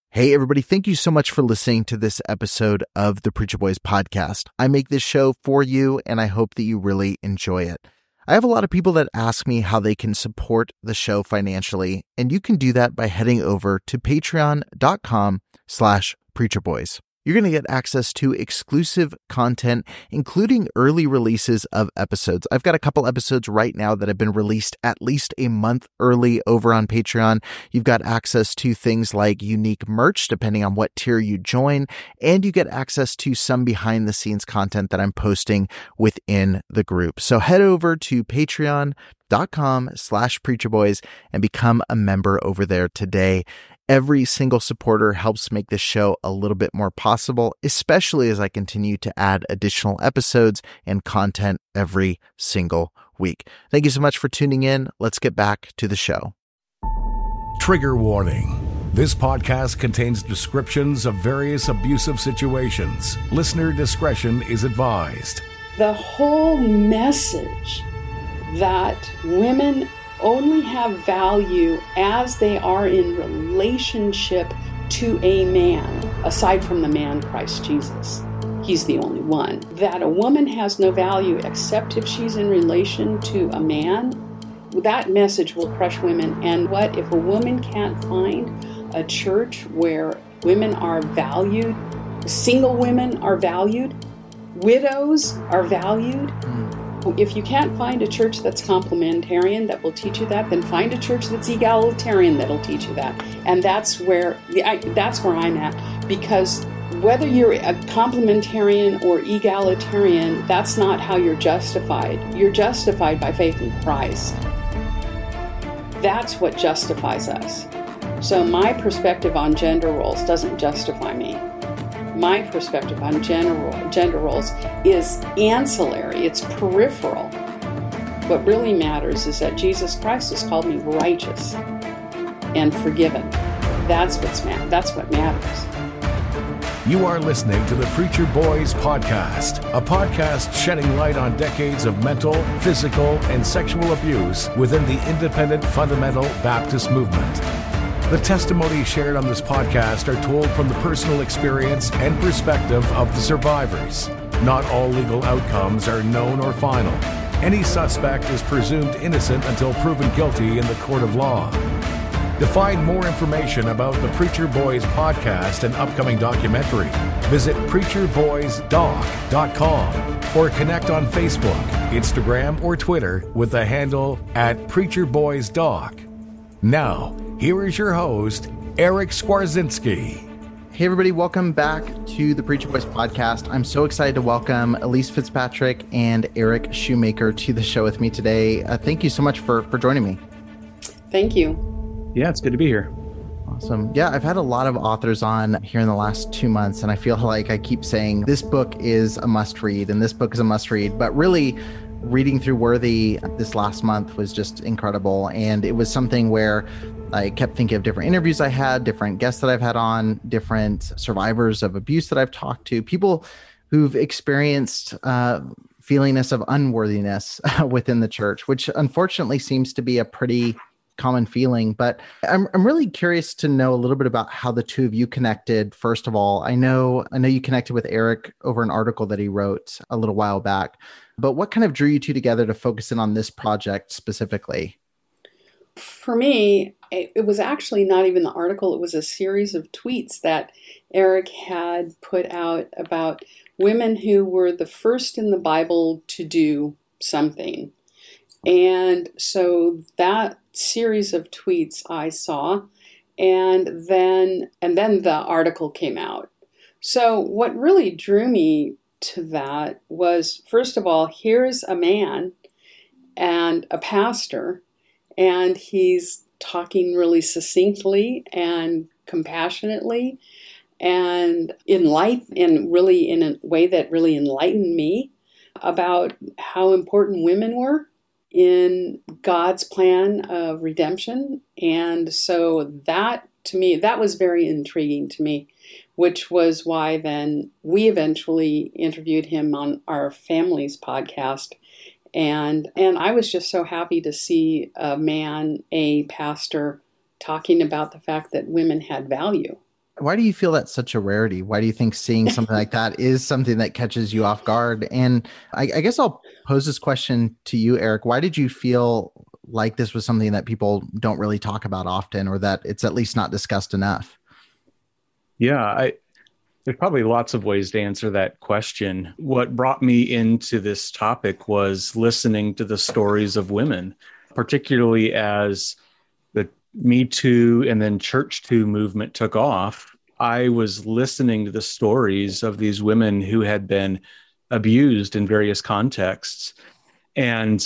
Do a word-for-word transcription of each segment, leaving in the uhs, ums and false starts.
Hey, everybody. Thank you so much for listening to this episode of the Preacher Boys podcast. I make this show for you, and I hope that you really enjoy it. I have a lot of people that ask me how they can support the show financially, and you can do that by heading over to patreon.com slash preacherboys. You're going to get access to exclusive content, including early releases of episodes. I've got a couple episodes right now that have been released at least a month early over on Patreon. You've got access to things like unique merch, depending on what tier you join, and you get access to some behind-the-scenes content that I'm posting within the group. So head over to patreon.com slash preacherboys and become a member over there today. Every single supporter helps make this show a little bit more possible, especially as I continue to add additional episodes and content every single week. Thank you so much for tuning in. Let's get back to the show. Trigger warning. This podcast contains descriptions of various abusive situations. Listener discretion is advised. The whole message that women only have value as they are in relationship to a man, aside from the man Christ Jesus. He's the only one. That a woman has no value except if she's in relation to a man, that message will crush women. And what if a woman can't find a church where women are valued, single women are valued, widows are valued? Mm. If you can't find a church that's complementarian that will teach you that, then find a church that's egalitarian that'll teach you that. And that's where I, that's where I'm at. Because whether you're a complementarian or egalitarian, that's not how you're justified. You're justified by faith in Christ. That's what justifies us. So my perspective on gender roles doesn't justify me. My perspective on gender, gender roles is ancillary, it's peripheral. What really matters is that Jesus Christ has called me righteous and forgiven. That's what's ma- That's what matters. You are listening to the Preacher Boys podcast, a podcast shedding light on decades of mental, physical, and sexual abuse within the independent fundamental Baptist movement. The testimonies shared on this podcast are told from the personal experience and perspective of the survivors. Not all legal outcomes are known or final. Any suspect is presumed innocent until proven guilty in the court of law. To find more information about the Preacher Boys podcast and upcoming documentary, visit preacher boys doc dot com or connect on Facebook, Instagram, or Twitter with the handle at preacher boys doc. Now, here is your host, Eric Skwarczynski. Hey, everybody. Welcome back to the Preacher Boys podcast. I'm so excited to welcome Elise Fitzpatrick and Eric Shoemaker to the show with me today. Uh, thank you so much for, for joining me. Thank you. Yeah, it's good to be here. Awesome. Yeah, I've had a lot of authors on here in the last two months, and I feel like I keep saying this book is a must read and this book is a must read, but really reading through Worthy this last month was just incredible. And it was something where I kept thinking of different interviews I had, different guests that I've had on, different survivors of abuse that I've talked to, people who've experienced uh, feelingness of unworthiness within the church, which unfortunately seems to be a pretty common feeling. But I'm I'm really curious to know a little bit about how the two of you connected. First of all, I know I know you connected with Eric over an article that he wrote a little while back, but what kind of drew you two together to focus in on this project specifically? For me, it was actually not even the article. It was a series of tweets that Eric had put out about women who were the first in the Bible to do something. And so that series of tweets I saw, and then and then the article came out. So what really drew me to that was, first of all, here's a man and a pastor, and he's talking really succinctly and compassionately and enlighten, and really in a way that really enlightened me about how important women were in God's plan of redemption. And so that, to me, that was very intriguing to me, which was why then we eventually interviewed him on our family's podcast. And and I was just so happy to see a man, a pastor, talking about the fact that women had value. Why do you feel that's such a rarity? Why do you think seeing something like that is something that catches you off guard? And I, I guess I'll pose this question to you, Eric. Why did you feel like this was something that people don't really talk about often, or that it's at least not discussed enough? Yeah, I, there's probably lots of ways to answer that question. What brought me into this topic was listening to the stories of women, particularly as the Me Too and then Church Too movement took off. I was listening to the stories of these women who had been abused in various contexts. And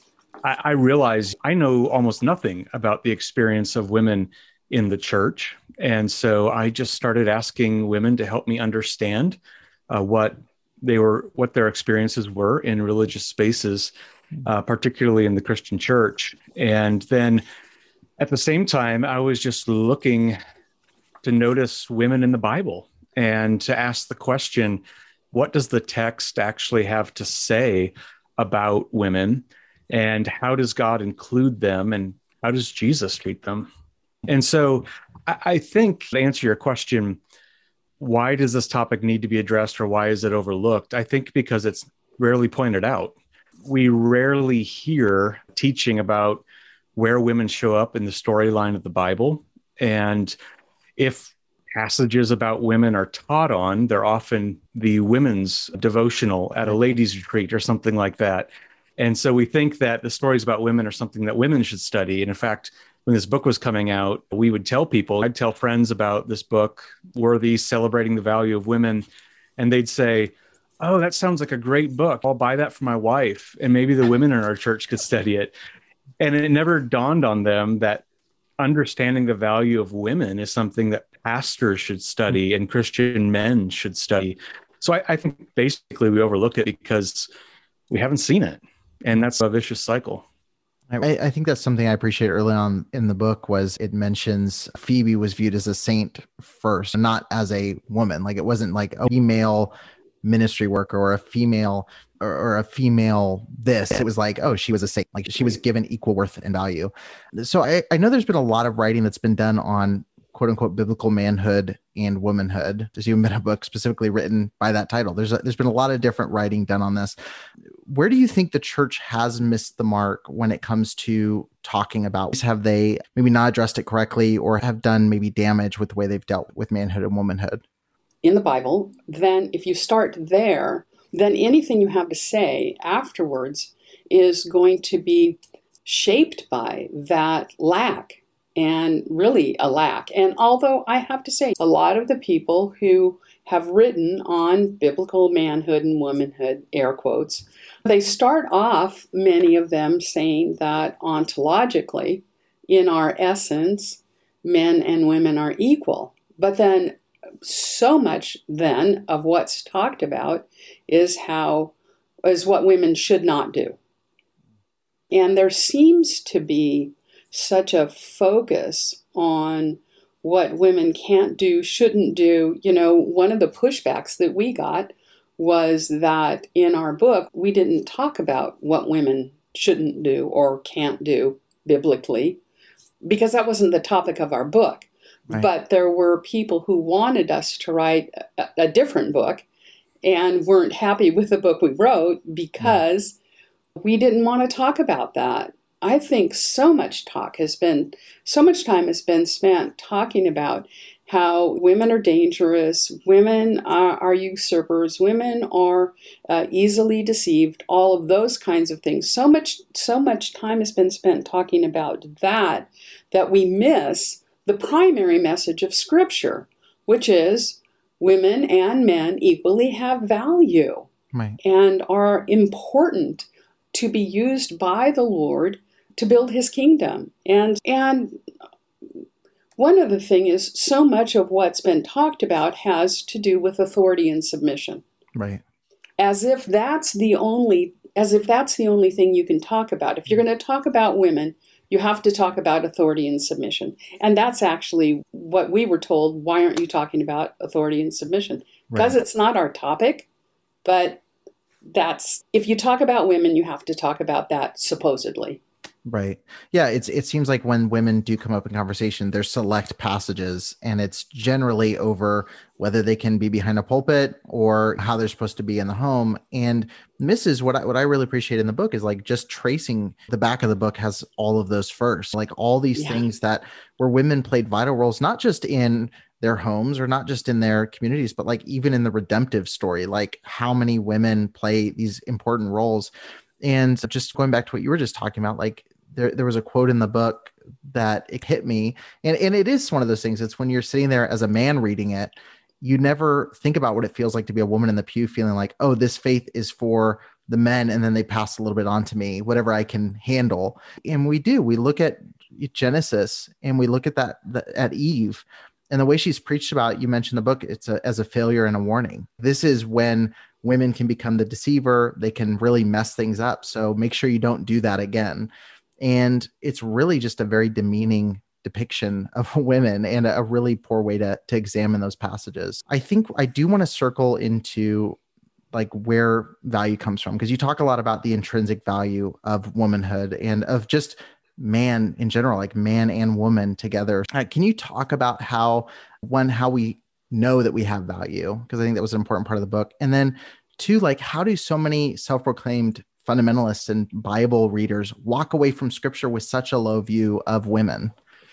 I, I realized I know almost nothing about the experience of women in the church. And so I just started asking women to help me understand uh, what they were, what their experiences were in religious spaces, uh, particularly in the Christian church. And then at the same time, I was just looking to notice women in the Bible and to ask the question, what does the text actually have to say about women? And how does God include them? And how does Jesus treat them? And so I, I think to answer your question, why does this topic need to be addressed, or why is it overlooked? I think because it's rarely pointed out. We rarely hear teaching about where women show up in the storyline of the Bible. And if passages about women are taught on, they're often the women's devotional at a ladies' retreat or something like that. And so we think that the stories about women are something that women should study. And in fact, when this book was coming out, we would tell people, I'd tell friends about this book, Worthy, Celebrating the Value of Women. And they'd say, oh, that sounds like a great book. I'll buy that for my wife. And maybe the women in our church could study it. And it never dawned on them that understanding the value of women is something that pastors should study and Christian men should study. So I, I think basically we overlook it because we haven't seen it. And that's a vicious cycle. I, I think that's something I appreciate early on in the book was it mentions Phoebe was viewed as a saint first, not as a woman. Like it wasn't like a female ministry worker or a female or, or a female this. It was like, oh, she was a saint. Like she was given equal worth and value. So I, I know there's been a lot of writing that's been done on quote unquote biblical manhood and womanhood. There's even been a book specifically written by that title. There's a, there's been a lot of different writing done on this. Where do you think the church has missed the mark when it comes to talking about, have they maybe not addressed it correctly or have done maybe damage with the way they've dealt with manhood and womanhood? In the Bible, then if you start there, then anything you have to say afterwards is going to be shaped by that lack, and really a lack. And although I have to say, a lot of the people who have written on biblical manhood and womanhood, air quotes, they start off, many of them, saying that ontologically, in our essence, men and women are equal. But then so much then of what's talked about is how is what women should not do. And there seems to be such a focus on what women can't do, shouldn't do. You know, one of the pushbacks that we got was that in our book, we didn't talk about what women shouldn't do or can't do biblically, because that wasn't the topic of our book. Right. But there were people who wanted us to write a, a different book and weren't happy with the book we wrote because yeah. we didn't want to talk about that. I think so much talk has been, so much time has been spent talking about how women are dangerous, women are, are usurpers, women are uh, easily deceived, all of those kinds of things. So much, so much time has been spent talking about that, that we miss the primary message of Scripture, which is women and men equally have value right. and are important to be used by the Lord to build his kingdom. And and one other thing is, so much of what's been talked about has to do with authority and submission. Right. As if that's the only as if that's the only thing you can talk about. If you're going to talk about women, you have to talk about authority and submission. And that's actually what we were told. Why aren't you talking about authority and submission? Because right. it's not our topic, but that's, if you talk about women, you have to talk about that supposedly. Right. Yeah. It's, it seems like when women do come up in conversation, there's select passages, and it's generally over whether they can be behind a pulpit or how they're supposed to be in the home. And Missus What I, what I really appreciate in the book is like just tracing the back of the book has all of those first, like all these Yeah. things that where women played vital roles, not just in their homes or not just in their communities, but like even in the redemptive story, like how many women play these important roles. And just going back to what you were just talking about, like there, there was a quote in the book that it hit me. And, and it is one of those things. It's when you're sitting there as a man reading it, you never think about what it feels like to be a woman in the pew feeling like, oh, this faith is for the men. And then they pass a little bit on to me, whatever I can handle. And we do, we look at Genesis and we look at that, the, at Eve and the way she's preached about, you mentioned the book, it's a, as a failure and a warning. This is when women can become the deceiver. They can really mess things up. So make sure you don't do that again. And it's really just a very demeaning depiction of women and a really poor way to, to examine those passages. I think I do want to circle into like where value comes from, because you talk a lot about the intrinsic value of womanhood and of just man in general, like man and woman together. Uh, can you talk about how, one, how we know that we have value? Because I think that was an important part of the book. And then two, like how do so many self-proclaimed fundamentalists and Bible readers walk away from scripture with such a low view of women?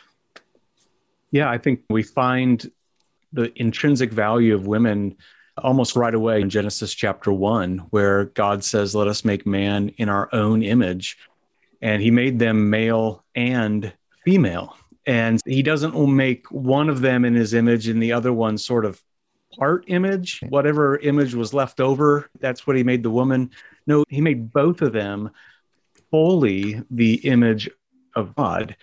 Yeah, I think we find the intrinsic value of women almost right away in Genesis chapter one, where God says, let us make man in our own image. And he made them male and female. And he doesn't make one of them in his image and the other one sort of part image. Whatever image was left over, that's what he made the woman. No, he made both of them fully the image of God.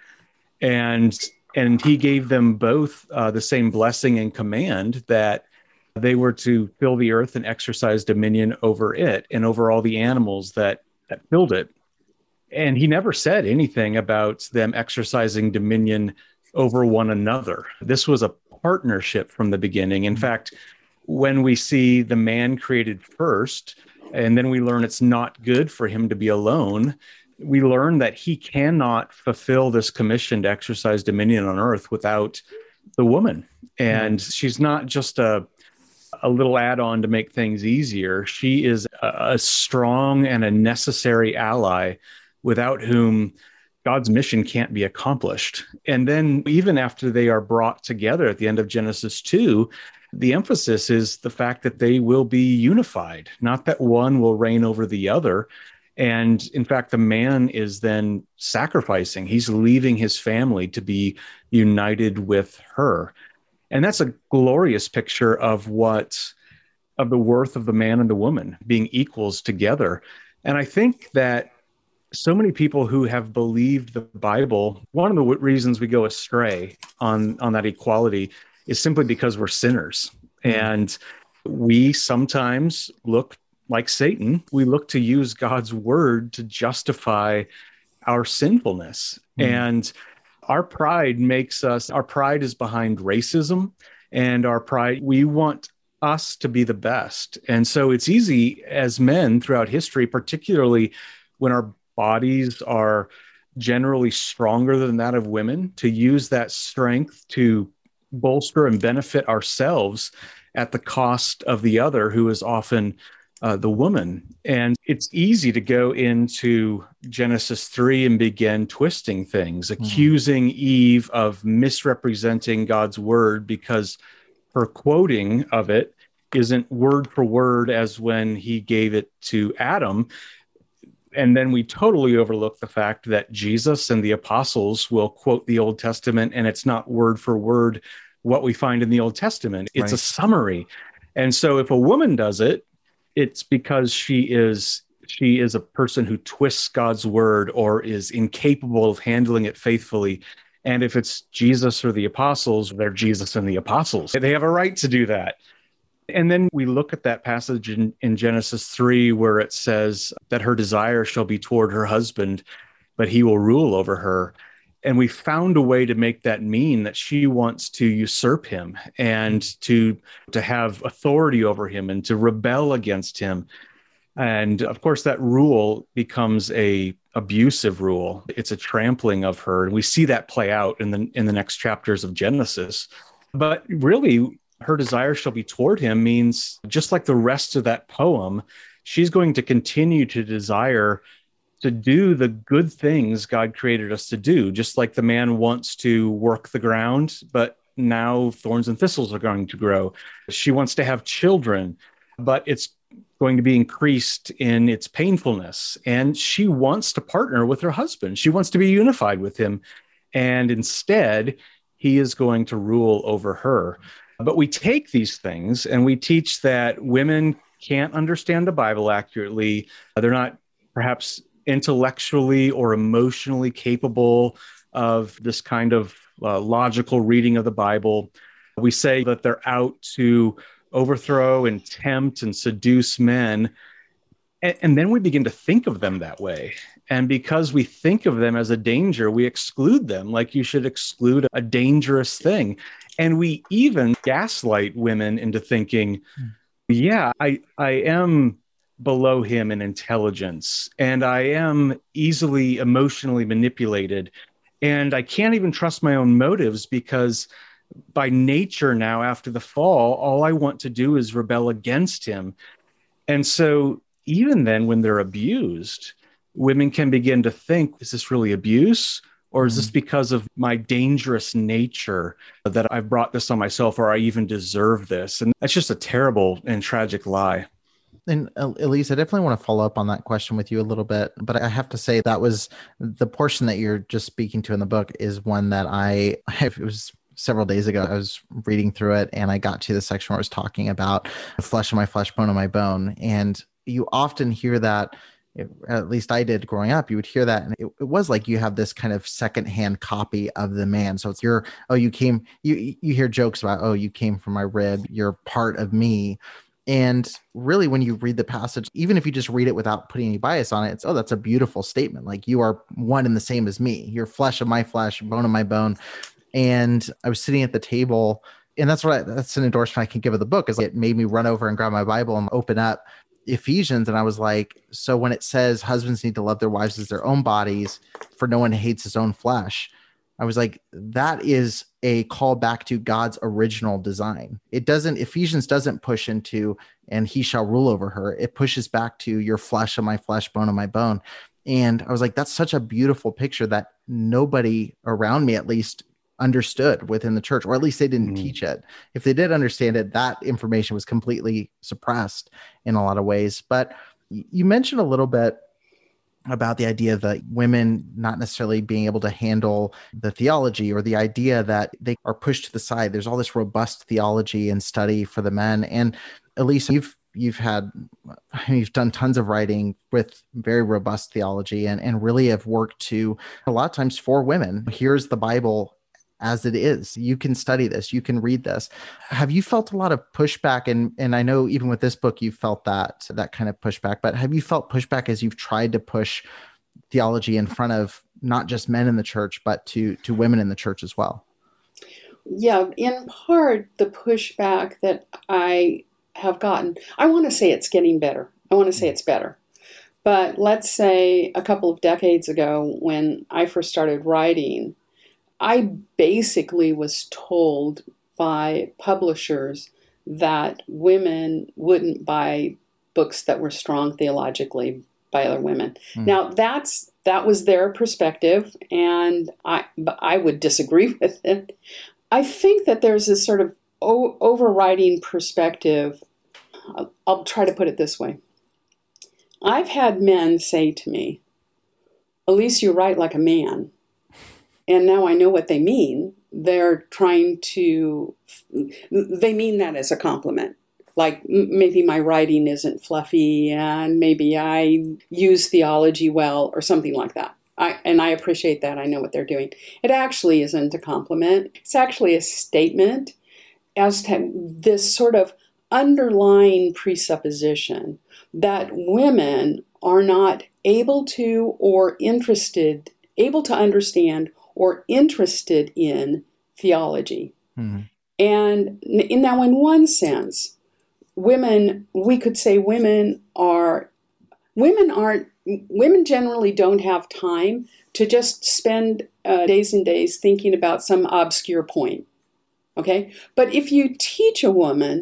And and he gave them both uh, the same blessing and command that they were to fill the earth and exercise dominion over it and over all the animals that, that filled it. And he never said anything about them exercising dominion over one another. This was a partnership from the beginning. In fact, when we see the man created first, and then we learn it's not good for him to be alone, we learn that he cannot fulfill this commission to exercise dominion on earth without the woman. And she's not just a, a little add-on to make things easier. She is a, a strong and a necessary ally without whom God's mission can't be accomplished. And then even after they are brought together at the end of Genesis two, the emphasis is the fact that they will be unified, not that one will reign over the other. And in fact, the man is then sacrificing. He's leaving his family to be united with her. And that's a glorious picture of what, of the worth of the man and the woman being equals together. And I think that so many people who have believed the Bible, one of the w- reasons we go astray on, on that equality is simply because we're sinners. And we sometimes look like Satan. We look to use God's word to justify our sinfulness. Mm. And our pride makes us, our pride is behind racism, and our pride, we want us to be the best. And so it's easy as men throughout history, particularly when our bodies are generally stronger than that of women, to use that strength to bolster and benefit ourselves at the cost of the other, who is often uh, the woman. And it's easy to go into Genesis three and begin twisting things, mm-hmm. accusing Eve of misrepresenting God's word because her quoting of it isn't word for word as when he gave it to Adam. And then we totally overlook the fact that Jesus and the apostles will quote the Old Testament, and it's not word for word what we find in the Old Testament. It's right. a summary. And so if a woman does it, it's because she is she is a person who twists God's word or is incapable of handling it faithfully. And if it's Jesus or the apostles, they're Jesus and the apostles. They have a right to do that. And then we look at that passage in, in Genesis three, where it says that her desire shall be toward her husband, but he will rule over her. And we found a way to make that mean that she wants to usurp him and to, to have authority over him and to rebel against him. And of course, that rule becomes a, abusive rule. It's a trampling of her. And we see that play out in the in the next chapters of Genesis. But really, her desire shall be toward him means, just like the rest of that poem, she's going to continue to desire to do the good things God created us to do, just like the man wants to work the ground, but now thorns and thistles are going to grow. She wants to have children, but it's going to be increased in its painfulness. And she wants to partner with her husband. She wants to be unified with him. And instead, he is going to rule over her. But we take these things and we teach that women can't understand the Bible accurately. They're not perhaps intellectually or emotionally capable of this kind of uh, logical reading of the Bible. We say that they're out to overthrow and tempt and seduce men. And, and then we begin to think of them that way. And because we think of them as a danger, we exclude them like you should exclude a dangerous thing. And we even gaslight women into thinking, yeah, I, I am below him in intelligence, and I am easily emotionally manipulated, and I can't even trust my own motives because by nature now, after the fall, all I want to do is rebel against him. And so even then, when they're abused, women can begin to think, is this really abuse? Or is this because of my dangerous nature that I've brought this on myself, or I even deserve this? And that's just a terrible and tragic lie. And uh, Elise, I definitely want to follow up on that question with you a little bit, but I have to say that was the portion that you're just speaking to in the book is one that I, it was several days ago, I was reading through it and I got to the section where I was talking about flesh of my flesh, bone of my bone. And you often hear that, at least I did growing up, you would hear that. And it, it was like you have this kind of secondhand copy of the man. So it's your, oh, you came, you, you hear jokes about, oh, you came from my rib, you're part of me. And really, when you read the passage, even if you just read it without putting any bias on it, it's, oh, that's a beautiful statement. Like you are one and the same as me. You're flesh of my flesh, bone of my bone. And I was sitting at the table, and that's what I, that's an endorsement I can give of the book, is it made me run over and grab my Bible and open up Ephesians. And I was like, so when it says husbands need to love their wives as their own bodies, for no one hates his own flesh, I was like, that is a call back to God's original design. It doesn't, Ephesians doesn't push into, and he shall rule over her. It pushes back to your flesh of my flesh, bone of my bone. And I was like, that's such a beautiful picture that nobody around me, at least, understood within the church, or at least they didn't mm. teach it. If they did understand it, that information was completely suppressed in a lot of ways. But you mentioned a little bit about the idea that women not necessarily being able to handle the theology, or the idea that they are pushed to the side. There's all this robust theology and study for the men. And Elise, you've you've had, you've done tons of writing with very robust theology, and, and really have worked to a lot of times for women. Here's the Bible as it is. You can study this, you can read this. Have you felt a lot of pushback? And and I know even with this book, you felt that, that kind of pushback, but have you felt pushback as you've tried to push theology in front of not just men in the church, but to, to women in the church as well? Yeah, in part, the pushback that I have gotten, I want to say it's getting better. I want to say it's better. But let's say a couple of decades ago, when I first started writing, I basically was told by publishers that women wouldn't buy books that were strong theologically by other women. Mm. Now, that's that was their perspective, and I I would disagree with it. I think that there's this sort of o- overriding perspective. I'll, I'll try to put it this way. I've had men say to me, "Elise, you write like a man." And now I know what they mean. They're trying to, they mean that as a compliment. Like maybe my writing isn't fluffy and maybe I use theology well or something like that. I, and I appreciate that. I know what they're doing. It actually isn't a compliment. It's actually a statement as to this sort of underlying presupposition that women are not able to or interested, able to understand or interested in theology. Mm-hmm. And in, now in one sense, women, we could say women are, women aren't women generally don't have time to just spend uh, days and days thinking about some obscure point. Okay? But if you teach a woman,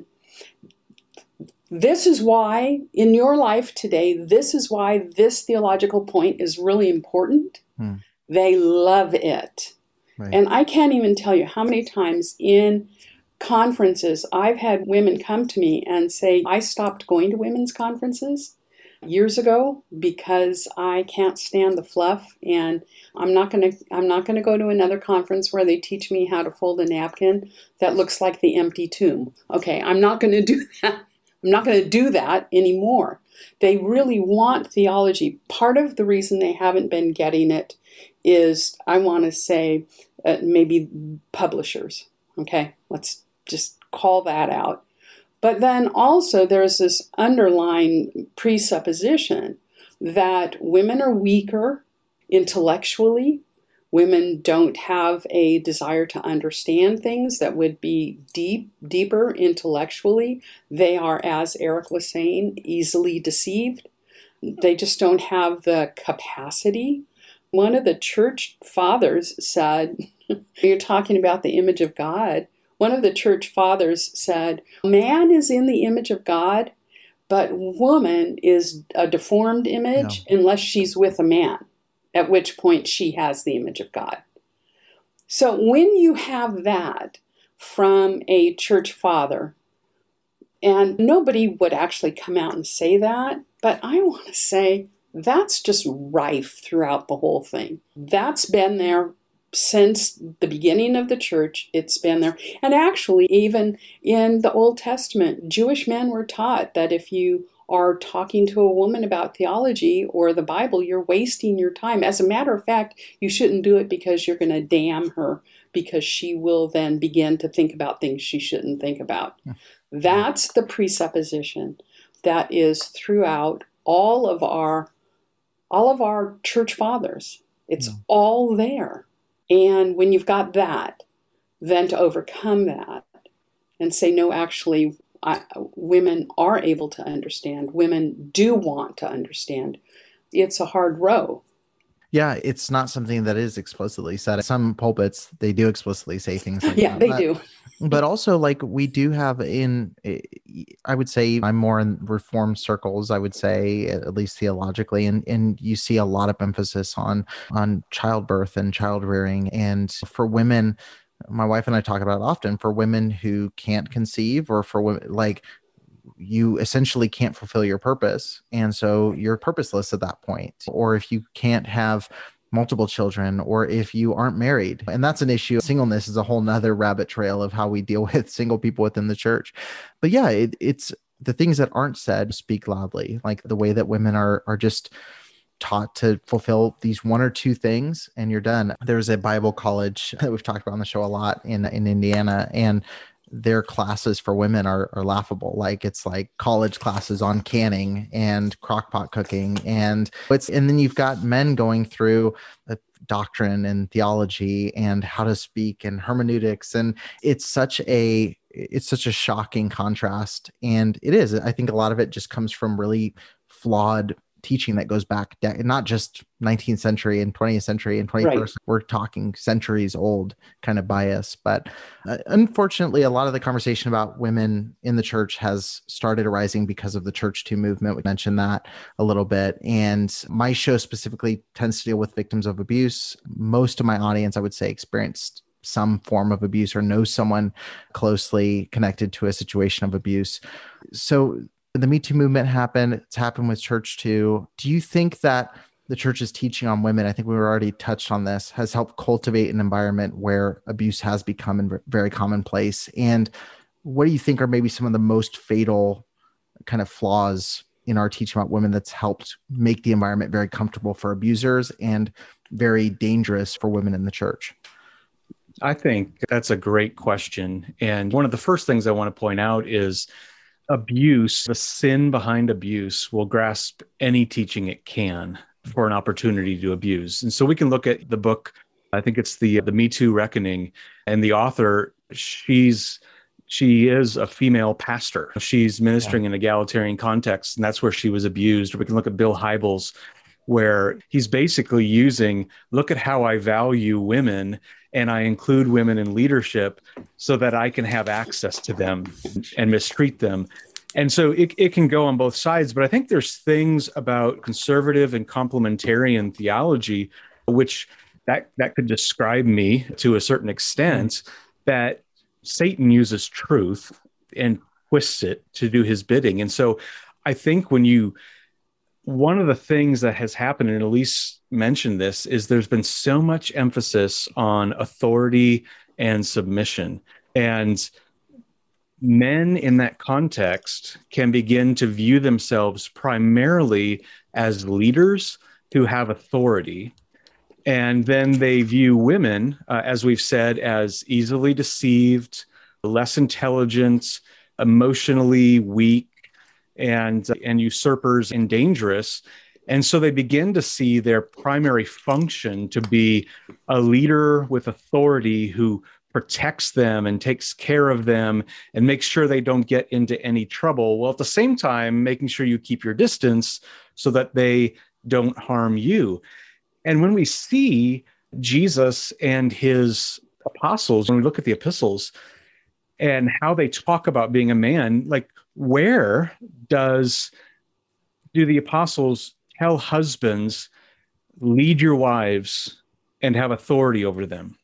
this is why in your life today, this is why this theological point is really important, hmm. they love it. Right. And I can't even tell you how many times in conferences I've had women come to me and say, I stopped going to women's conferences years ago because I can't stand the fluff, and I'm not going to I'm not going to go to another conference where they teach me how to fold a napkin that looks like the empty tomb. Okay, I'm not going to do that. I'm not going to do that anymore. They really want theology. Part of the reason they haven't been getting it is, I want to say, uh, maybe publishers. Okay, let's just call that out. But then also there's this underlying presupposition that women are weaker intellectually. Women don't have a desire to understand things that would be deep, deeper intellectually. They are, as Eric was saying, easily deceived. They just don't have the capacity. One of the church fathers said, you're talking about the image of God. One of the church fathers said, man is in the image of God, but woman is a deformed image no. unless she's with a man, at which point she has the image of God. So when you have that from a church father, and nobody would actually come out and say that, but I want to say that's just rife throughout the whole thing. That's been there since the beginning of the church. It's been there. And actually, even in the Old Testament, Jewish men were taught that if you are talking to a woman about theology or the Bible, you're wasting your time. As a matter of fact, you shouldn't do it because you're going to damn her, because she will then begin to think about things she shouldn't think about. Yeah. That's the presupposition that is throughout all of our all of our church fathers. It's yeah. all there. And when you've got that, then to overcome that and say, no, actually, I, women are able to understand. Women do want to understand. It's a hard row. Yeah, it's not something that is explicitly said. Some pulpits, they do explicitly say things like yeah, that. Yeah, they do. But also, like, we do have in, I would say I'm more in Reformed circles, I would say, at least theologically, and, and you see a lot of emphasis on, on childbirth and child rearing. And for women, my wife and I talk about it often, for women who can't conceive, or for women, like, you essentially can't fulfill your purpose. And so you're purposeless at that point. Or if you can't have multiple children, or if you aren't married. And that's an issue. Singleness is a whole nother rabbit trail of how we deal with single people within the church. But yeah, it, it's the things that aren't said speak loudly, like the way that women are are just taught to fulfill these one or two things and you're done. There's a Bible college that we've talked about on the show a lot in, in Indiana, and their classes for women are, are laughable. Like, it's like college classes on canning and crockpot cooking. And it's, and then you've got men going through a doctrine and theology and how to speak and hermeneutics. And it's such a, it's such a shocking contrast. And it is, I think a lot of it just comes from really flawed teaching that goes back, not just nineteenth century and twentieth century and twenty-first, right. We're talking centuries old kind of bias. But uh, unfortunately, a lot of the conversation about women in the church has started arising because of the Church Too movement. We mentioned that a little bit. And my show specifically tends to deal with victims of abuse. Most of my audience, I would say, experienced some form of abuse or knows someone closely connected to a situation of abuse. So the Me Too movement happened. It's happened with church too. Do you think that the church's teaching on women, I think we were already touched on this, has helped cultivate an environment where abuse has become very commonplace? And what do you think are maybe some of the most fatal kind of flaws in our teaching about women that's helped make the environment very comfortable for abusers and very dangerous for women in the church? I think that's a great question. And one of the first things I want to point out is abuse, the sin behind abuse, will grasp any teaching it can for an opportunity to abuse. And so we can look at the book, I think it's the the Me Too Reckoning, and the author, she's she is a female pastor. She's ministering yeah. in an egalitarian context, and that's where she was abused. Or we can look at Bill Hybels, where he's basically using, look at how I value women and I include women in leadership so that I can have access to them and mistreat them. And so it, it can go on both sides, but I think there's things about conservative and complementarian theology, which that, that could describe me to a certain extent, that Satan uses truth and twists it to do his bidding. And so I think when you, one of the things that has happened, and Elise mentioned this, is there's been so much emphasis on authority and submission. And men in that context can begin to view themselves primarily as leaders who have authority. And then they view women, uh, as we've said, as easily deceived, less intelligent, emotionally weak, and, and usurpers and dangerous. And so they begin to see their primary function to be a leader with authority who protects them and takes care of them and makes sure they don't get into any trouble, while at the same time making sure you keep your distance so that they don't harm you. And when we see Jesus and his apostles, when we look at the epistles and how they talk about being a man, like where does do the apostles tell husbands, lead your wives and have authority over them?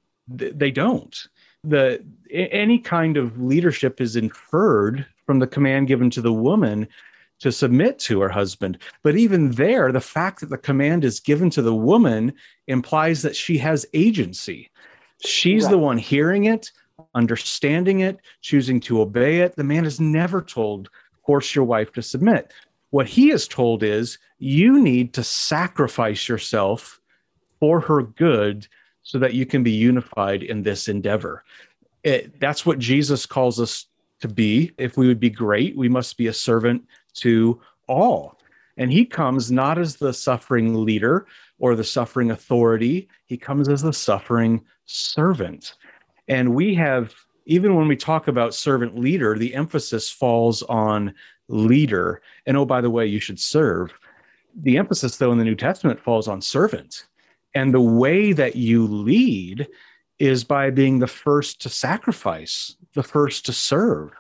They don't. The any kind of leadership is inferred from the command given to the woman to submit to her husband. But even there, the fact that the command is given to the woman implies that she has agency. She's right. The one hearing it, understanding it, choosing to obey it. The man is never told, force your wife to submit. What he is told is, you need to sacrifice yourself for her good so that you can be unified in this endeavor. It, that's what Jesus calls us to be. If we would be great, we must be a servant to all. And he comes not as the suffering leader or the suffering authority. He comes as the suffering servant. And we have, even when we talk about servant leader, the emphasis falls on leader. And oh, by the way, you should serve. The emphasis, though, in the New Testament falls on servant. And the way that you lead is by being the first to sacrifice, the first to serve.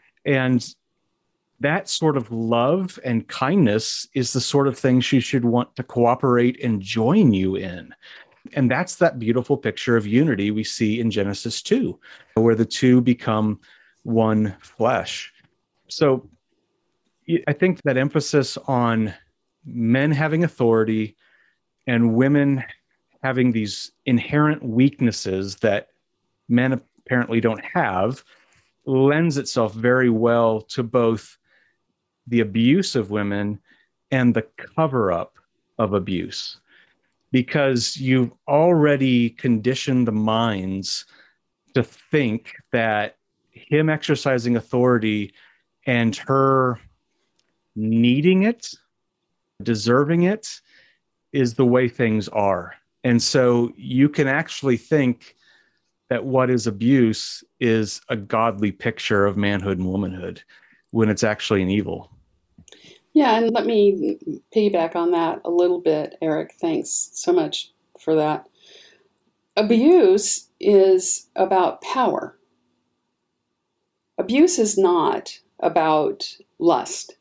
And that sort of love and kindness is the sort of thing she should want to cooperate and join you in. And that's that beautiful picture of unity we see in Genesis two, where the two become one flesh. So I think that emphasis on men having authority and women having these inherent weaknesses that men apparently don't have lends itself very well to both the abuse of women and the cover-up of abuse, because you've already conditioned the minds to think that him exercising authority and her needing it, deserving it, is the way things are. And so you can actually think that what is abuse is a godly picture of manhood and womanhood when it's actually an evil. Yeah, and let me piggyback on that a little bit, Eric. Thanks so much for that. Abuse is about power. Abuse is not about lust.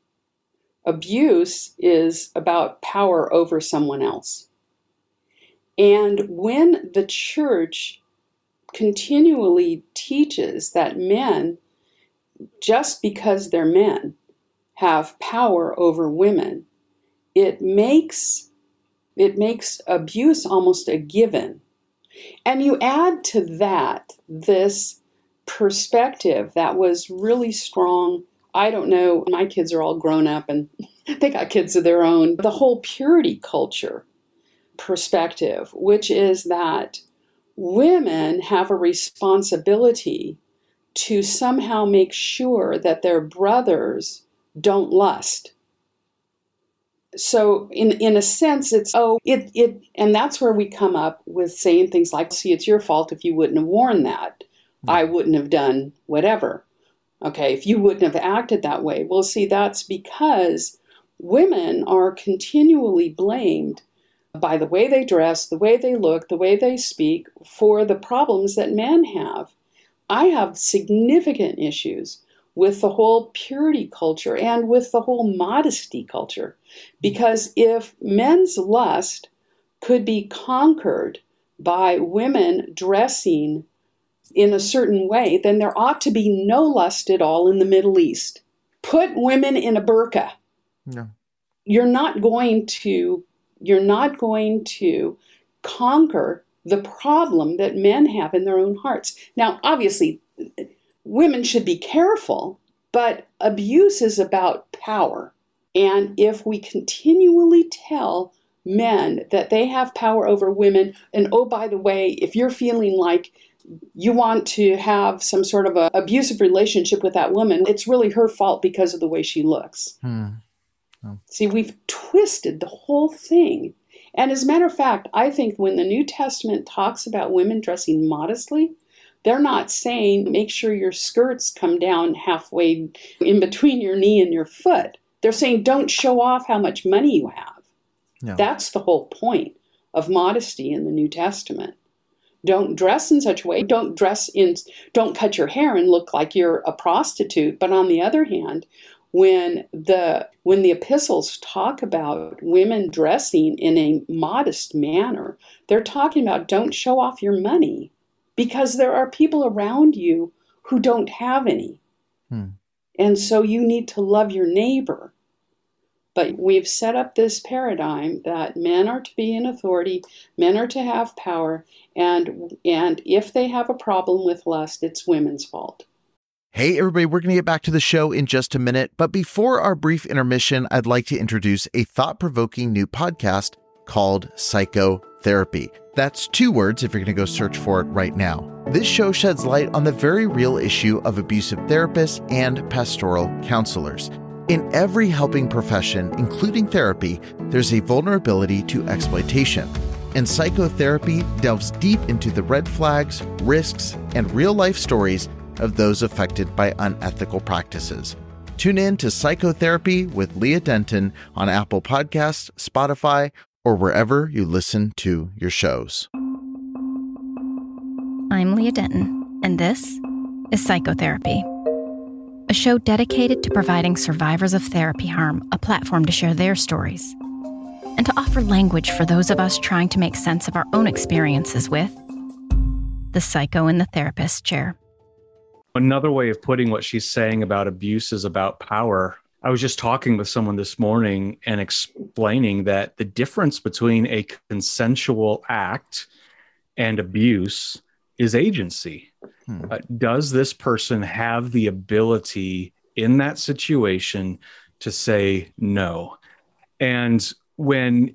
Abuse is about power over someone else. And when the church continually teaches that men, just because they're men, have power over women, it makes it makes abuse almost a given. And you add to that this perspective that was really strong. I don't know, my kids are all grown up and they got kids of their own. The whole purity culture perspective, which is that women have a responsibility to somehow make sure that their brothers don't lust. So in in a sense, it's, oh, it, it, and that's where we come up with saying things like, see, it's your fault if you wouldn't have worn that. I wouldn't have done whatever. Okay, if you wouldn't have acted that way. Well, see, that's because women are continually blamed by the way they dress, the way they look, the way they speak for the problems that men have. I have significant issues with the whole purity culture and with the whole modesty culture. Because if men's lust could be conquered by women dressing in a certain way, then there ought to be no lust at all in the Middle East. Put women in a burqa. No. You're not going to, you're not going to conquer the problem that men have in their own hearts. Now, obviously, women should be careful, but abuse is about power. And if we continually tell men that they have power over women, and oh, by the way, if you're feeling like you want to have some sort of an abusive relationship with that woman, it's really her fault because of the way she looks. Hmm. Oh. See, we've twisted the whole thing. And as a matter of fact, I think when the New Testament talks about women dressing modestly, they're not saying make sure your skirts come down halfway in between your knee and your foot. They're saying don't show off how much money you have. No. That's the whole point of modesty in the New Testament. Don't dress in such a way. Don't dress in, don't cut your hair and look like you're a prostitute. But on the other hand, when the when the epistles talk about women dressing in a modest manner, they're talking about don't show off your money because there are people around you who don't have any. Hmm. And so you need to love your neighbor. But we've set up this paradigm that men are to be in authority, men are to have power, and and if they have a problem with lust, it's women's fault. Hey, everybody, we're going to get back to the show in just a minute. But before our brief intermission, I'd like to introduce a thought-provoking new podcast called Psychotherapy. That's two words if you're going to go search for it right now. This show sheds light on the very real issue of abusive therapists and pastoral counselors. In every helping profession, including therapy, there's a vulnerability to exploitation. And psychotherapy delves deep into the red flags, risks, and real-life stories of those affected by unethical practices. Tune in to Psychotherapy with Leah Denton on Apple Podcasts, Spotify, or wherever you listen to your shows. I'm Leah Denton, and this is Psychotherapy, a show dedicated to providing survivors of therapy harm a platform to share their stories and to offer language for those of us trying to make sense of our own experiences with the psycho in the therapist chair. Another way of putting what she's saying about abuse is about power. I was just talking with someone this morning and explaining that the difference between a consensual act and abuse is agency. Hmm. Uh, does this person have the ability in that situation to say no? And when,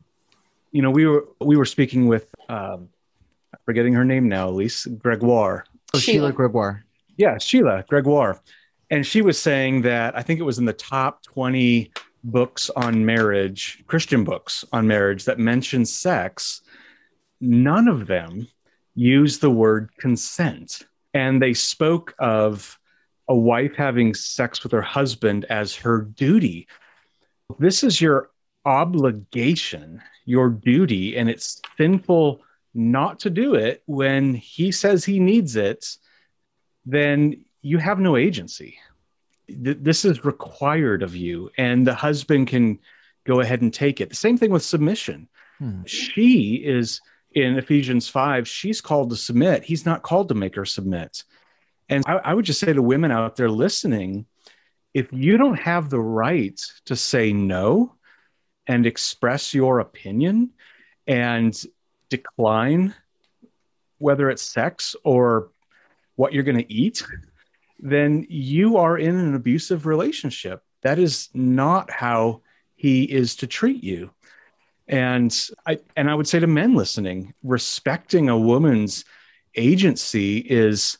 you know, we were we were speaking with, um, forgetting her name now, Elise Gregoire. Oh, Sheila Gregoire. Yeah, Sheila Gregoire. And she was saying that I think it was in the top twenty books on marriage, Christian books on marriage that mention sex, none of them use the word consent. And they spoke of a wife having sex with her husband as her duty. This is your obligation, your duty, and it's sinful not to do it when he says he needs it. Then you have no agency. Th- this is required of you, and the husband can go ahead and take it. The same thing with submission. Hmm. She is, in Ephesians five, she's called to submit. He's not called to make her submit. And I, I would just say to women out there listening, if you don't have the right to say no and express your opinion and decline, whether it's sex or what you're going to eat, then you are in an abusive relationship. That is not how he is to treat you. And I and I would say to men listening, respecting a woman's agency is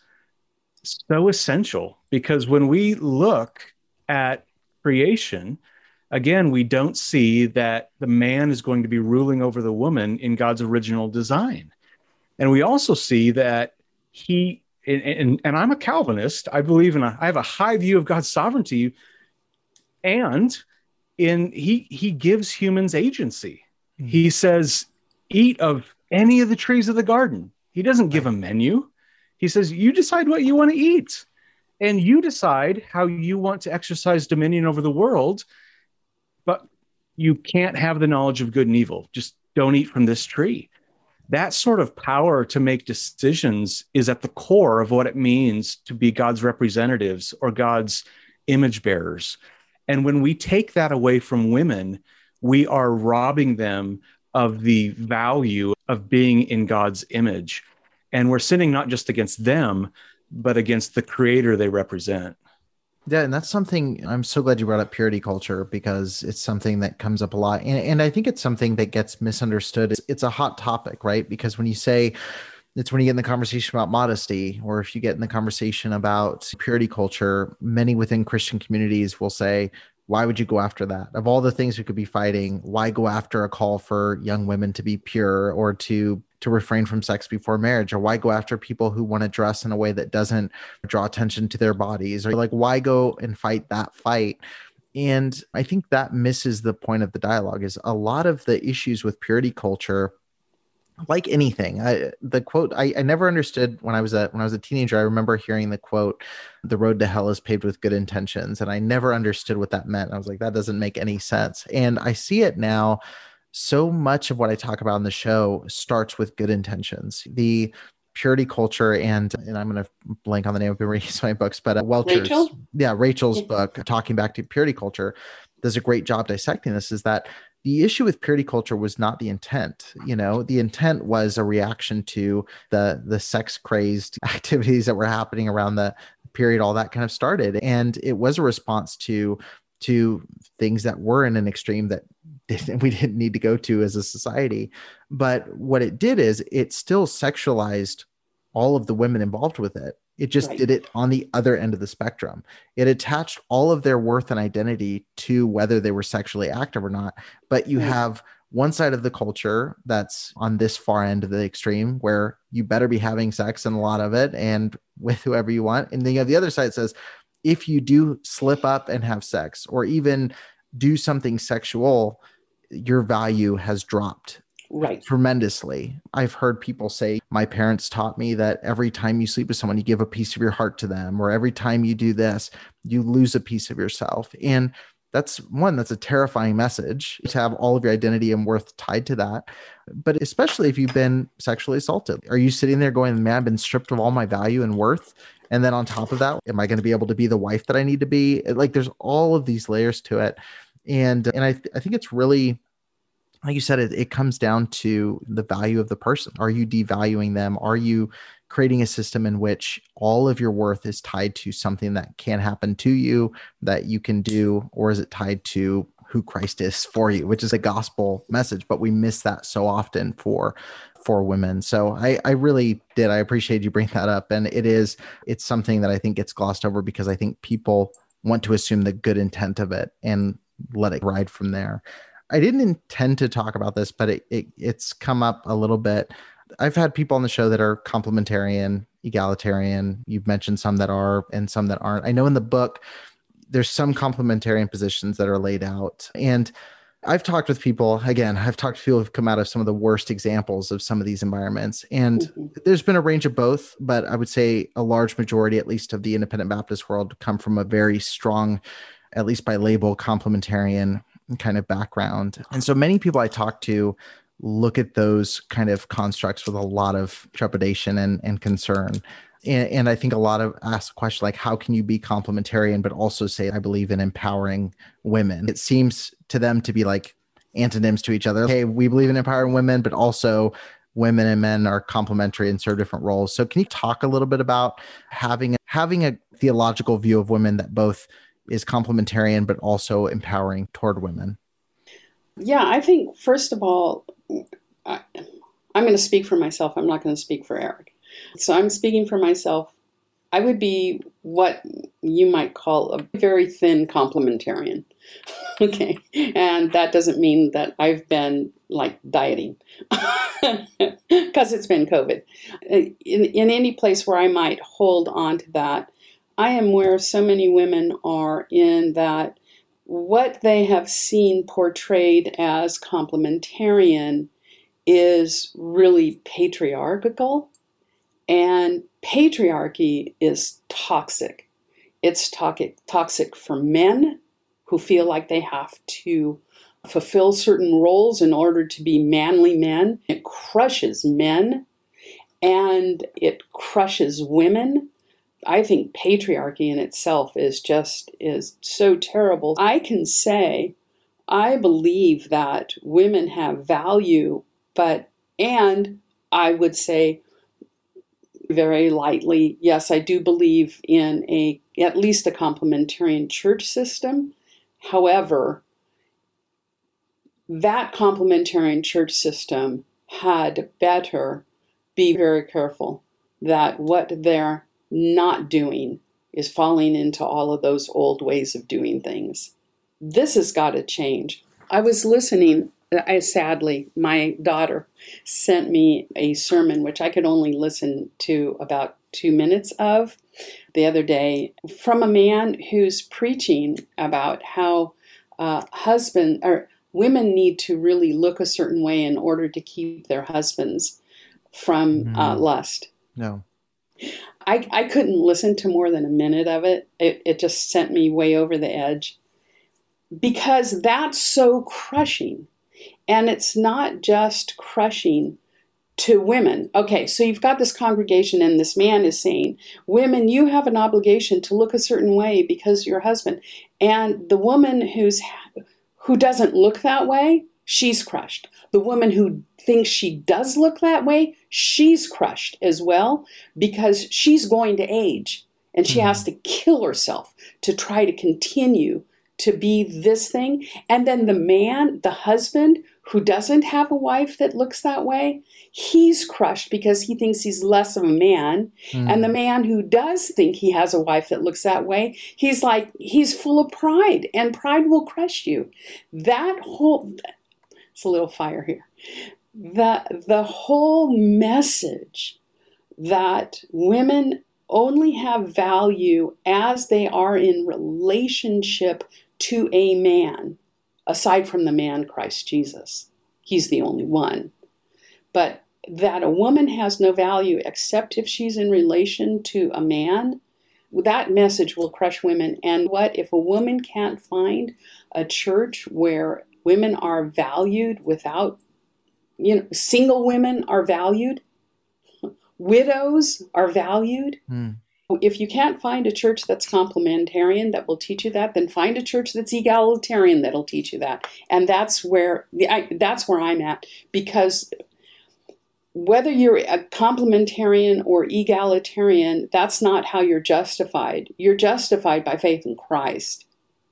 so essential, because when we look at creation, again, we don't see that the man is going to be ruling over the woman in God's original design. And we also see that he And, and, and I'm a Calvinist. I believe in a, I have a high view of God's sovereignty. And in he he gives humans agency. Mm. He says, eat of any of the trees of the garden. He doesn't give right. a menu. He says, you decide what you want to eat, and you decide how you want to exercise dominion over the world, but you can't have the knowledge of good and evil. Just don't eat from this tree. That sort of power to make decisions is at the core of what it means to be God's representatives or God's image bearers. And when we take that away from women, we are robbing them of the value of being in God's image. And we're sinning not just against them, but against the creator they represent. Yeah, and that's something, I'm so glad you brought up purity culture, because it's something that comes up a lot. And, and I think it's something that gets misunderstood. It's, it's a hot topic, right? Because when you say, it's when you get in the conversation about modesty, or if you get in the conversation about purity culture, many within Christian communities will say, why would you go after that? Of all the things we could be fighting, why go after a call for young women to be pure, or to to refrain from sex before marriage? Or why go after people who want to dress in a way that doesn't draw attention to their bodies? Or like, why go and fight that fight? And I think that misses the point of the dialogue. Is a lot of the issues with purity culture, like anything, I, the quote, I, I never understood when I was a when I was a teenager. I remember hearing the quote, "The road to hell is paved with good intentions," and I never understood what that meant. I was like, that doesn't make any sense. And I see it now. So much of what I talk about in the show starts with good intentions. The purity culture, and and I'm going to blank on the name. I've been reading so many books, but uh, Welcher's, Rachel? yeah, Rachel's book, talking back to purity culture, does a great job dissecting this. Is that the issue with purity culture was not the intent. You know, the intent was a reaction to the the sex crazed activities that were happening around the period. All that kind of started, and it was a response to to things that were in an extreme that we didn't need to go to as a society. But what it did is it still sexualized all of the women involved with it. It just right. did it on the other end of the spectrum. It attached all of their worth and identity to whether they were sexually active or not. But you right. have one side of the culture that's on this far end of the extreme, where you better be having sex and a lot of it and with whoever you want. And then you have the other side that says, if you do slip up and have sex, or even do something sexual, your value has dropped right. tremendously. I've heard people say, my parents taught me that every time you sleep with someone, you give a piece of your heart to them, or every time you do this, you lose a piece of yourself. And that's one, that's a terrifying message, to have all of your identity and worth tied to that. But especially if you've been sexually assaulted, are you sitting there going, man, I've been stripped of all my value and worth? And then on top of that, am I going to be able to be the wife that I need to be? Like, there's all of these layers to it. And, and I, th- I think it's really, like you said, it, it comes down to the value of the person. Are you devaluing them? Are you creating a system in which all of your worth is tied to something that can happen to you, that you can do? Or is it tied to who Christ is for you, which is a gospel message? But we miss that so often for for women. So I, I really did. I appreciate you bringing that up. And it is, it's something that I think gets glossed over, because I think people want to assume the good intent of it and let it ride from there. I didn't intend to talk about this, but it, it it's come up a little bit. I've had people on the show that are complementarian, egalitarian. You've mentioned some that are and some that aren't. I know in the book, there's some complementarian positions that are laid out. And I've talked with people, again, I've talked to people who've come out of some of the worst examples of some of these environments. And mm-hmm. there's been a range of both, but I would say a large majority, at least of the independent Baptist world, come from a very strong, at least by label, complementarian kind of background. And so many people I talk to look at those kind of constructs with a lot of trepidation and, and concern. And, and I think a lot of ask the question, like, how can you be complementarian, but also say, I believe in empowering women? It seems to them to be like antonyms to each other. Hey, we believe in empowering women, but also women and men are complementary and serve different roles. So can you talk a little bit about having, having a theological view of women that both is complementarian, but also empowering toward women? Yeah, I think, first of all, I, I'm going to speak for myself. I'm not going to speak for Eric. So I'm speaking for myself. I would be what you might call a very thin complementarian. Okay. And that doesn't mean that I've been like dieting because it's been COVID. In, in any place where I might hold on to that, I am where so many women are, in that what they have seen portrayed as complementarian is really patriarchal, and patriarchy is toxic. It's toxic, toxic for men who feel like they have to fulfill certain roles in order to be manly men. It crushes men, and it crushes women. I think patriarchy in itself is just is so terrible. I can say I believe that women have value, but and I would say very lightly, yes, I do believe in a at least a complementarian church system. However, that complementarian church system had better be very careful that what they're not doing is falling into all of those old ways of doing things. This has got to change. I was listening, I sadly, my daughter sent me a sermon, which I could only listen to about two minutes of the other day, from a man who's preaching about how uh, husband or women need to really look a certain way in order to keep their husbands from mm. uh, lust. No. I, I couldn't listen to more than a minute of it. it. It just sent me way over the edge, because that's so crushing. And it's not just crushing to women. Okay, so you've got this congregation and this man is saying, women, you have an obligation to look a certain way because you're your husband. And the woman who's who doesn't look that way, she's crushed. The woman who thinks she does look that way, she's crushed as well, because she's going to age and she mm-hmm. has to kill herself to try to continue to be this thing. And then the man, the husband who doesn't have a wife that looks that way, he's crushed because he thinks he's less of a man. Mm-hmm. And the man who does think he has a wife that looks that way, he's like, he's full of pride, and pride will crush you. That whole, it's a little fire here. The, the whole message that women only have value as they are in relationship to a man, aside from the man Christ Jesus. He's the only one. But that a woman has no value except if she's in relation to a man, that message will crush women. And what if a woman can't find a church where women are valued without, you know, single women are valued, widows are valued. Mm. If you can't find a church that's complementarian that will teach you that, then find a church that's egalitarian that'll teach you that. And that's where the, I, that's where I'm at, because whether you're a complementarian or egalitarian, that's not how you're justified. You're justified by faith in Christ.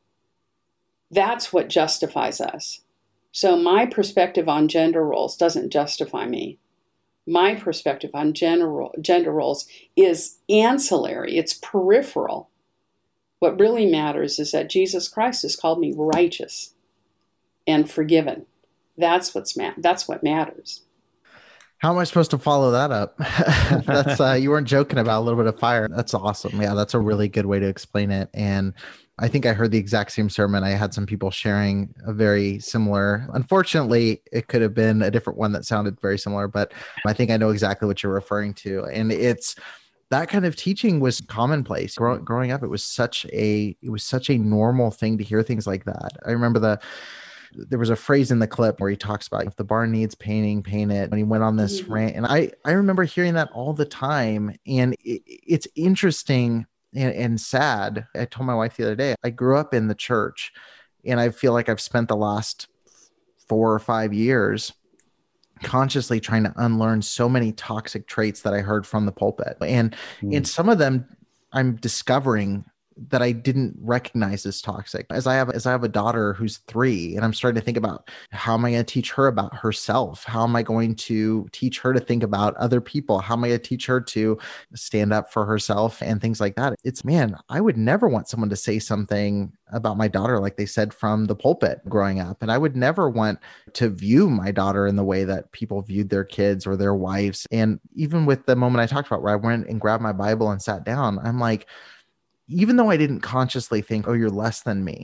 That's what justifies us. So my perspective on gender roles doesn't justify me. My perspective on gender, gender roles is ancillary. It's peripheral. What really matters is that Jesus Christ has called me righteous and forgiven. That's what's ma- That's what matters. How am I supposed to follow that up? That's uh, you weren't joking about a little bit of fire. That's awesome. Yeah, that's a really good way to explain it. And I think I heard the exact same sermon. I had some people sharing a very similar. Unfortunately, it could have been a different one that sounded very similar, but I think I know exactly what you're referring to. And it's that kind of teaching was commonplace. Grow, growing up, it was such a it was such a normal thing to hear things like that. I remember the there was a phrase in the clip where he talks about, if the barn needs painting, paint it. When he went on this mm-hmm. rant, and I I remember hearing that all the time. And it, it's interesting. And, and sad. I told my wife the other day, I grew up in the church, and I feel like I've spent the last four or five years consciously trying to unlearn so many toxic traits that I heard from the pulpit. And mm. in some of them, I'm discovering that I didn't recognize as toxic. As I have, as I have a daughter who's three, and I'm starting to think about, how am I going to teach her about herself? How am I going to teach her to think about other people? How am I going to teach her to stand up for herself and things like that? It's, man, I would never want someone to say something about my daughter like they said from the pulpit growing up. And I would never want to view my daughter in the way that people viewed their kids or their wives. And even with the moment I talked about where I went and grabbed my Bible and sat down, I'm like, even though I didn't consciously think, oh, you're less than me,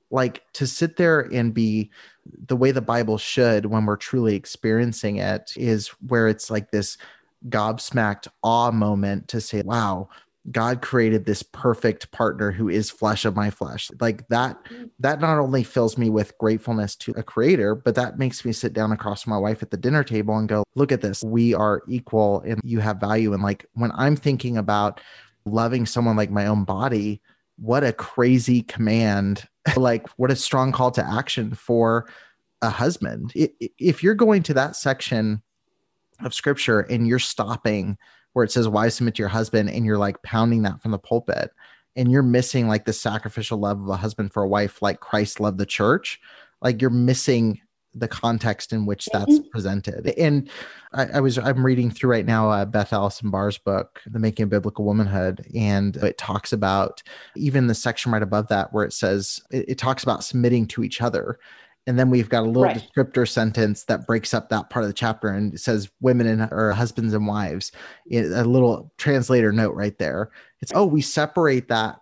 like to sit there and be the way the Bible should when we're truly experiencing it is where it's like this gobsmacked awe moment to say, wow, God created this perfect partner who is flesh of my flesh. Like that, that not only fills me with gratefulness to a creator, but that makes me sit down across from my wife at the dinner table and go, look at this. We are equal and you have value. And like, when I'm thinking about loving someone like my own body, what a crazy command, like what a strong call to action for a husband. If you're going to that section of scripture and you're stopping where it says, wives, submit to your husband, and you're like pounding that from the pulpit, and you're missing like the sacrificial love of a husband for a wife, like Christ loved the church, like you're missing the context in which that's presented. And I, I was, I'm reading through right now, uh, Beth Allison Barr's book, The Making of Biblical Womanhood. And it talks about even the section right above that, where it says, it, it talks about submitting to each other. And then we've got a little right. descriptor sentence that breaks up that part of the chapter and it says women and or husbands and wives, a little translator note right there. It's, oh, we separate that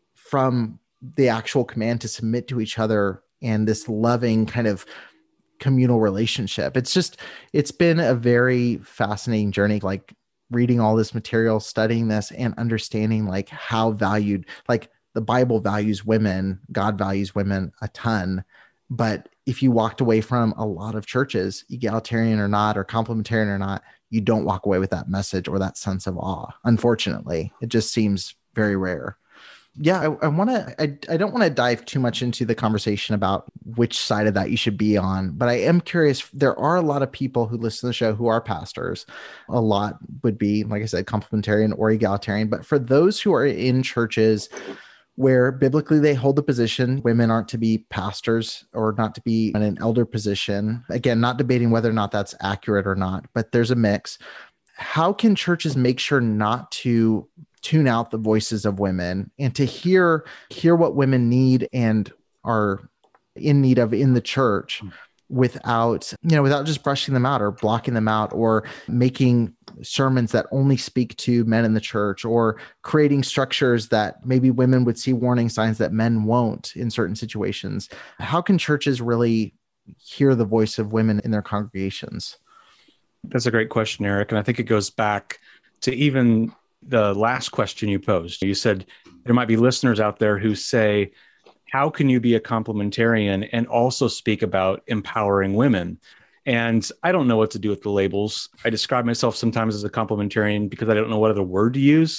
from the actual command to submit to each other and this loving kind of communal relationship. It's just, it's been a very fascinating journey, like reading all this material, studying this and understanding like how valued, like the Bible values women, God values women a ton. But if you walked away from a lot of churches, egalitarian or not, or complementarian or not, you don't walk away with that message or that sense of awe. Unfortunately, it just seems very rare. Yeah, I, I want to, I, I don't want to dive too much into the conversation about which side of that you should be on, but I am curious. There are a lot of people who listen to the show who are pastors. A lot would be, like I said, complementarian or egalitarian. But for those who are in churches where biblically they hold the position, women aren't to be pastors or not to be in an elder position. Again, not debating whether or not that's accurate or not, but there's a mix. How can churches make sure not to tune out the voices of women and to hear, hear what women need and are in need of in the church without, you know, without just brushing them out or blocking them out or making sermons that only speak to men in the church or creating structures that maybe women would see warning signs that men won't in certain situations? How can churches really hear the voice of women in their congregations? That's a great question, Eric. And I think it goes back to even the last question you posed. You said there might be listeners out there who say, how can you be a complementarian and also speak about empowering women? And I don't know what to do with the labels. I describe myself sometimes as a complementarian because I don't know what other word to use.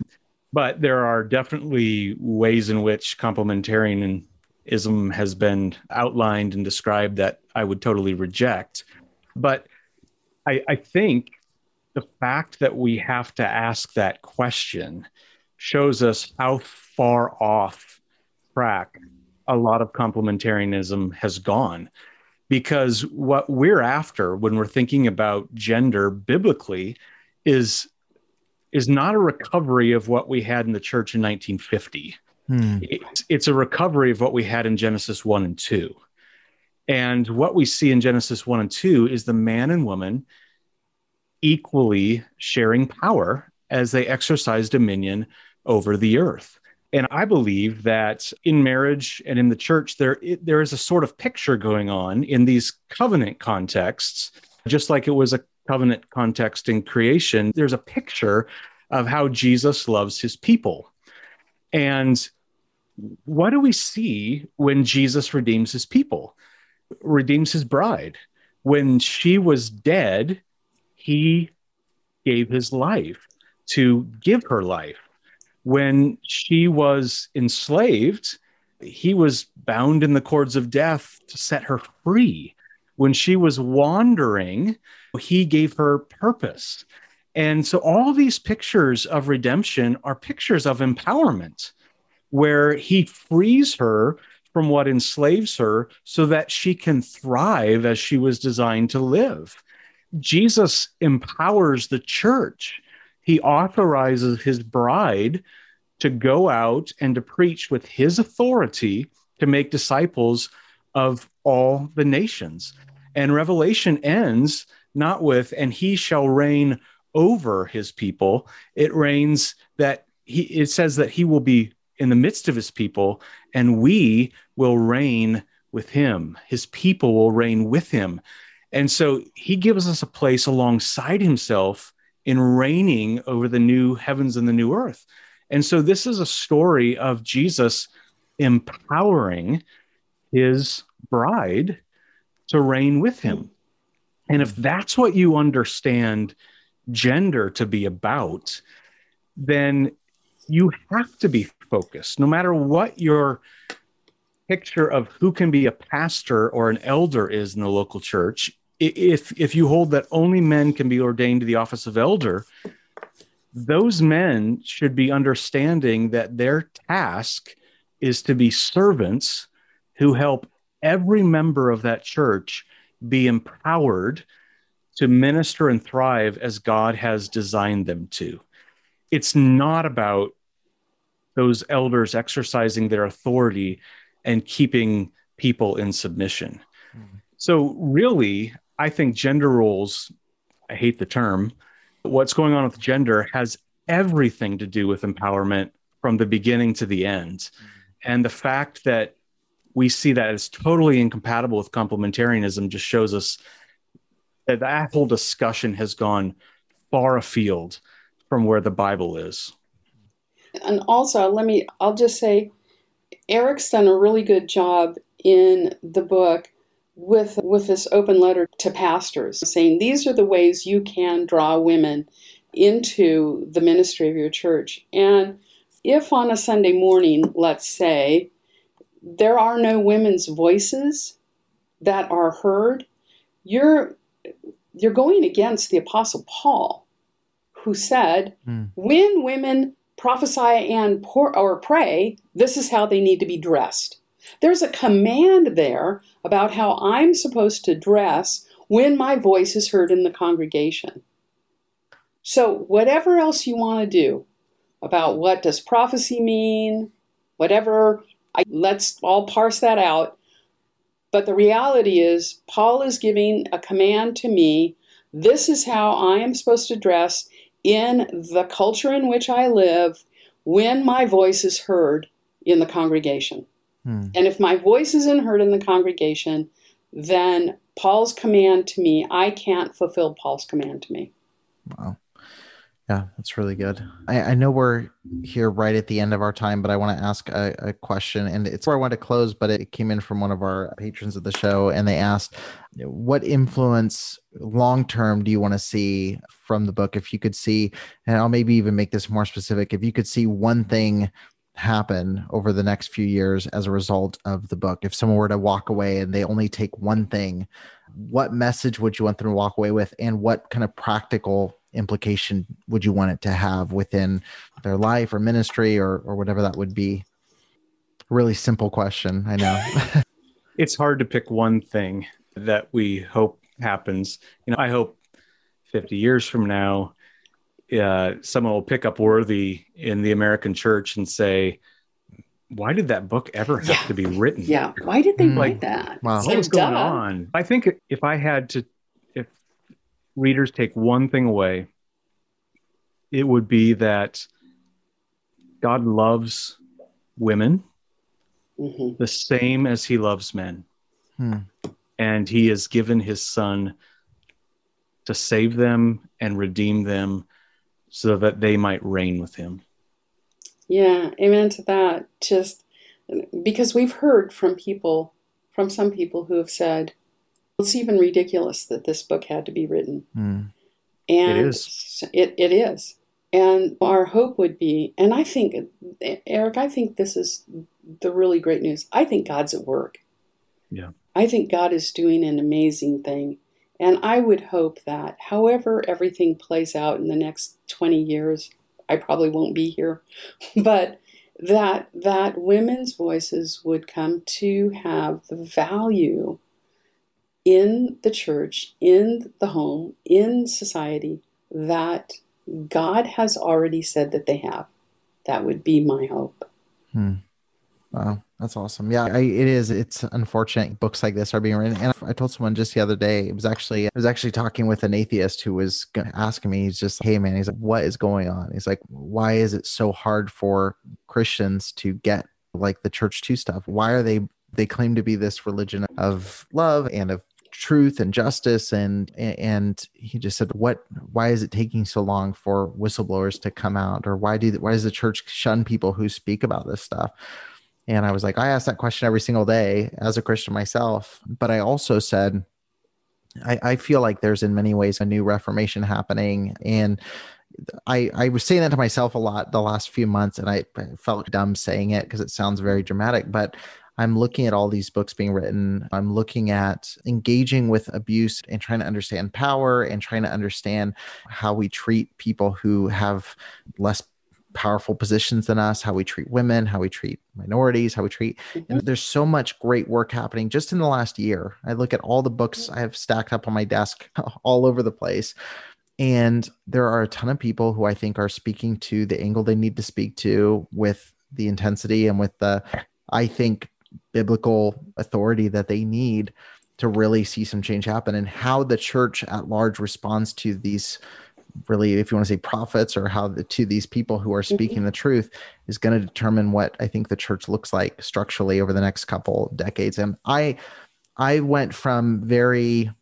But there are definitely ways in which complementarianism has been outlined and described that I would totally reject. But I, I think the fact that we have to ask that question shows us how far off track a lot of complementarianism has gone. Because what we're after when we're thinking about gender biblically is, is not a recovery of what we had in the church in nineteen fifty. Hmm. It's, it's a recovery of what we had in Genesis one and two. And what we see in Genesis one and two is the man and woman equally sharing power as they exercise dominion over the earth. And I believe that in marriage and in the church, there, it, there is a sort of picture going on in these covenant contexts, just like it was a covenant context in creation. There's a picture of how Jesus loves his people. And what do we see when Jesus redeems his people, redeems his bride? When she was dead, he gave his life to give her life. When she was enslaved, he was bound in the cords of death to set her free. When she was wandering, he gave her purpose. And so all these pictures of redemption are pictures of empowerment, where he frees her from what enslaves her so that she can thrive as she was designed to live. Jesus empowers the church. He authorizes his bride to go out and to preach with his authority to make disciples of all the nations. And Revelation ends not with, and he shall reign over his people. It reigns that he, it says that he will be in the midst of his people, and we will reign with him. His people will reign with him. And so he gives us a place alongside himself in reigning over the new heavens and the new earth. And so this is a story of Jesus empowering his bride to reign with him. And if that's what you understand gender to be about, then you have to be focused, no matter what your picture of who can be a pastor or an elder is in the local church. If, if you hold that only men can be ordained to the office of elder, those men should be understanding that their task is to be servants who help every member of that church be empowered to minister and thrive as God has designed them to. It's not about those elders exercising their authority and keeping people in submission. Mm-hmm. So really, I think gender roles, I hate the term, but what's going on with gender has everything to do with empowerment from the beginning to the end. Mm-hmm. And the fact that we see that as totally incompatible with complementarianism just shows us that that whole discussion has gone far afield from where the Bible is. And also, let me, I'll just say, Eric's done a really good job in the book with, with this open letter to pastors, saying these are the ways you can draw women into the ministry of your church. And if on a Sunday morning, let's say, there are no women's voices that are heard, you're you're going against the Apostle Paul, who said, mm. when women prophesy and pour, or pray, this is how they need to be dressed. There's a command there about how I'm supposed to dress when my voice is heard in the congregation. So whatever else you want to do about what does prophecy mean, whatever, I, let's all parse that out. But the reality is, Paul is giving a command to me. This is how I am supposed to dress in the culture in which I live when my voice is heard in the congregation. Hmm. And if my voice isn't heard in the congregation, then Paul's command to me, I can't fulfill Paul's command to me. Wow. Yeah, that's really good. I, I know we're here right at the end of our time, but I want to ask a, a question, and it's where I want to close, but it came in from one of our patrons of the show, and they asked, what influence long-term do you want to see from the book? If you could see, and I'll maybe even make this more specific, if you could see one thing happen over the next few years as a result of the book, if someone were to walk away and they only take one thing, what message would you want them to walk away with, and what kind of practical implication would you want it to have within their life or ministry or or whatever that would be? A really simple question, I know. It's hard to pick one thing that we hope happens. You know, I hope fifty years from now, uh, someone will pick up Worthy in the American church and say, why did that book ever have yeah. to be written? Yeah. Why did they mm. write that? Wow. What was going on? I think if I had to, if readers take one thing away, it would be that God loves women mm-hmm. the same as he loves men. Hmm. And he has given his son to save them and redeem them so that they might reign with him. Yeah, amen to that. Just because we've heard from people, from some people who have said, it's even ridiculous that this book had to be written. Mm. And it is. It, it is. And our hope would be, and I think, Eric, I think this is the really great news. I think God's at work. Yeah. I think God is doing an amazing thing. And I would hope that however everything plays out in the next twenty years, I probably won't be here, but that that women's voices would come to have the value in the church, in the home, in society that God has already said that they have. That would be my hope. Hmm. Wow. That's awesome. Yeah, I, it is. It's unfortunate books like this are being written. And I told someone just the other day, it was actually, I was actually talking with an atheist who was asking me, he's just, hey man, he's like, what is going on? He's like, why is it so hard for Christians to get like the church two stuff? Why are they, they claim to be this religion of love and of truth and justice, and and he just said, what why is it taking so long for whistleblowers to come out, or why do why does the church shun people who speak about this stuff? And I was like, I ask that question every single day as a Christian myself, but I also said, I, I feel like there's in many ways a new reformation happening, and I, I was saying that to myself a lot the last few months, and I felt dumb saying it because it sounds very dramatic, but I'm looking at all these books being written. I'm looking at engaging with abuse and trying to understand power and trying to understand how we treat people who have less powerful positions than us, how we treat women, how we treat minorities, how we treat, mm-hmm. and there's so much great work happening just in the last year. I look at all the books I have stacked up on my desk all over the place. And there are a ton of people who I think are speaking to the angle they need to speak to with the intensity and with the, I think, biblical authority that they need to really see some change happen. And how the church at large responds to these, really, if you want to say prophets, or how the, to these people who are speaking mm-hmm. the truth, is going to determine what I think the church looks like structurally over the next couple decades. And I, I went from very,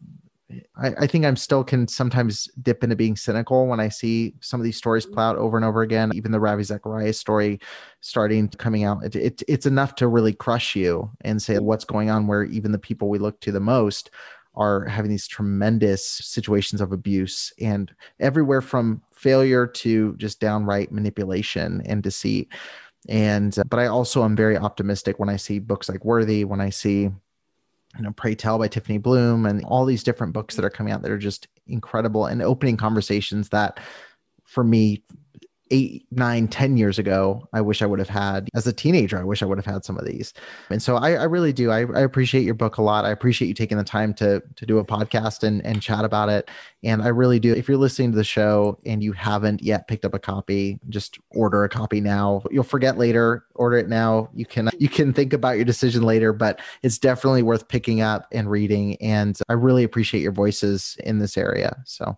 I, I think I'm still can sometimes dip into being cynical when I see some of these stories play out over and over again. Even the Ravi Zacharias story starting coming out, it, it, it's enough to really crush you and say what's going on, where even the people we look to the most are having these tremendous situations of abuse, and everywhere from failure to just downright manipulation and deceit. And, but I also am very optimistic when I see books like Worthy, when I see you know, Pray Tell by Tiffany Bloom, and all these different books that are coming out that are just incredible and opening conversations that, for me, eight, nine, ten years ago, I wish I would have had as a teenager. I wish I would have had some of these. And so I, I really do. I, I appreciate your book a lot. I appreciate you taking the time to to do a podcast and, and chat about it. And I really do. If you're listening to the show and you haven't yet picked up a copy, just order a copy now. You'll forget later. Order it now. You can you can think about your decision later, but it's definitely worth picking up and reading. And I really appreciate your voices in this area. So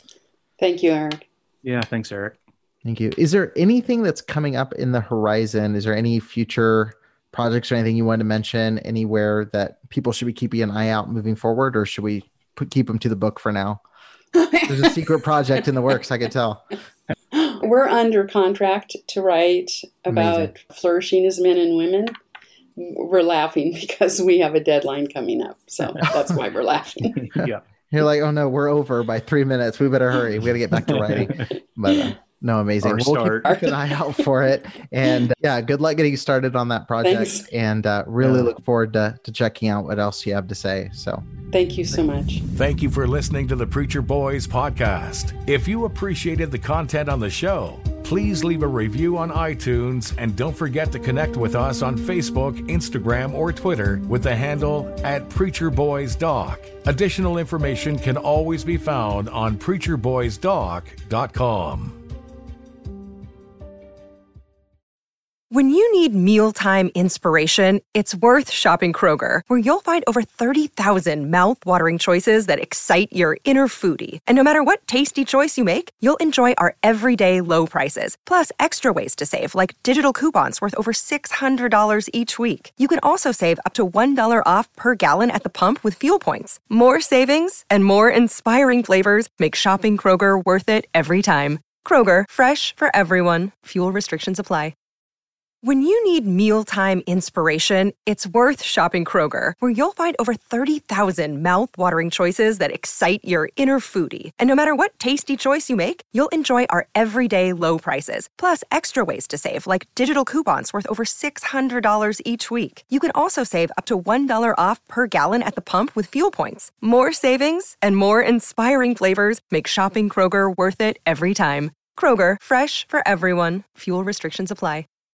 thank you, Eric. Yeah, thanks, Eric. Thank you. Is there anything that's coming up in the horizon? Is there any future projects or anything you want to mention anywhere that people should be keeping an eye out moving forward, or should we put, keep them to the book for now? There's a secret project in the works, I could tell. We're under contract to write about Amazing. Flourishing as men and women. We're laughing because we have a deadline coming up. So that's why we're laughing. Yeah. You're like, oh no, we're over by three minutes. We better hurry. We got to get back to writing. But uh, no, amazing. Our we'll start. keep an eye out for it. And uh, yeah, good luck getting started on that project. Thanks. And uh, really Yeah. look forward to, to checking out what else you have to say. So Thank you so much. Thank you for listening to the Preacher Boys podcast. If you appreciated the content on the show, please leave a review on iTunes, and don't forget to connect with us on Facebook, Instagram, or Twitter with the handle at Preacher Boys Doc. Additional information can always be found on preacher boys doc dot com. When you need mealtime inspiration, it's worth shopping Kroger, where you'll find over thirty thousand mouth-watering choices that excite your inner foodie. And no matter what tasty choice you make, you'll enjoy our everyday low prices, plus extra ways to save, like digital coupons worth over six hundred dollars each week. You can also save up to one dollar off per gallon at the pump with fuel points. More savings and more inspiring flavors make shopping Kroger worth it every time. Kroger, fresh for everyone. Fuel restrictions apply. When you need mealtime inspiration, it's worth shopping Kroger, where you'll find over thirty thousand mouth-watering choices that excite your inner foodie. And no matter what tasty choice you make, you'll enjoy our everyday low prices, plus extra ways to save, like digital coupons worth over six hundred dollars each week. You can also save up to one dollar off per gallon at the pump with fuel points. More savings and more inspiring flavors make shopping Kroger worth it every time. Kroger, fresh for everyone. Fuel restrictions apply.